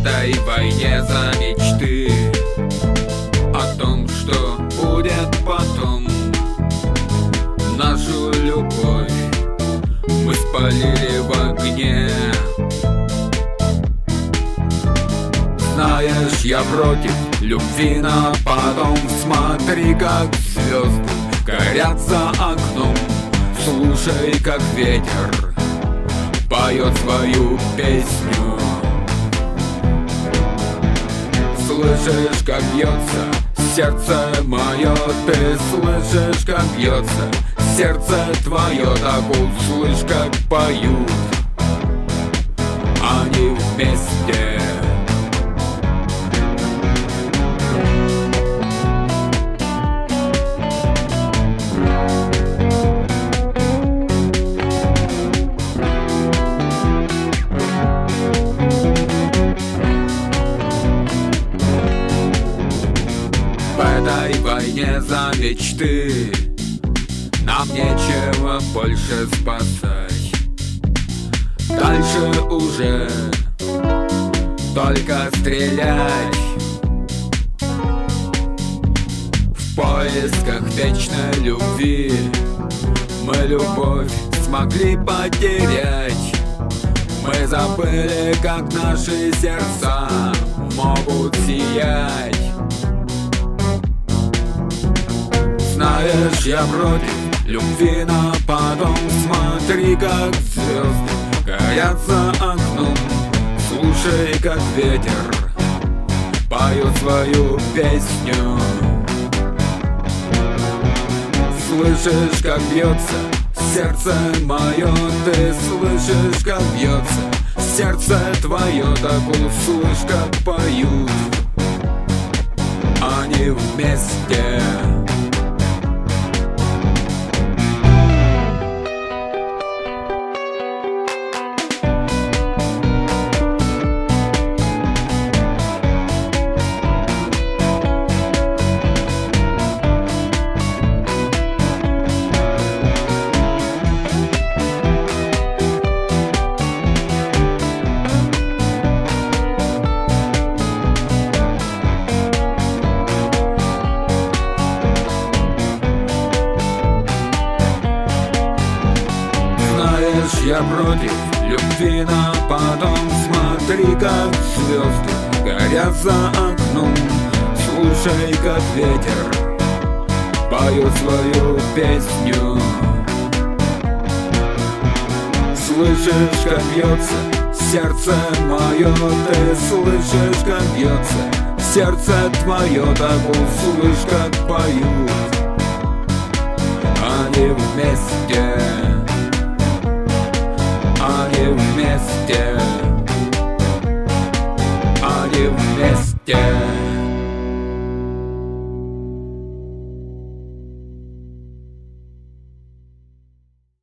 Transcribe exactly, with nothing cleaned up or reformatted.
этой войне за мечты о том, что будет потом. Нашу любовь мы спалили в огне. Знаешь, я против любви на потом. Смотри, как звезды горят за окном. Слушай, как ветер поет свою песню. Слышишь, как бьется сердце мое, ты слышишь, как бьется сердце твое, так услышь, как поют они вместе. В этой войне за мечты нам нечего больше спасать. Дальше уже только стрелять. В поисках вечной любви мы любовь смогли потерять. Мы забыли, как наши сердца могут сиять. Знаешь, я против любви на потом. Смотри, как звезды горят за окном. Слушай, как ветер поет свою песню. Слышишь, как бьется сердце мое, ты слышишь, как бьется сердце твое, так услышь, как поют они вместе. Я против любви на потом. Смотри, как звезды горят за окном. Слушай, как ветер поет свою песню. Слышишь, как бьется сердце мое, ты слышишь, как бьется сердце твое, так услышь, как поют они вместе.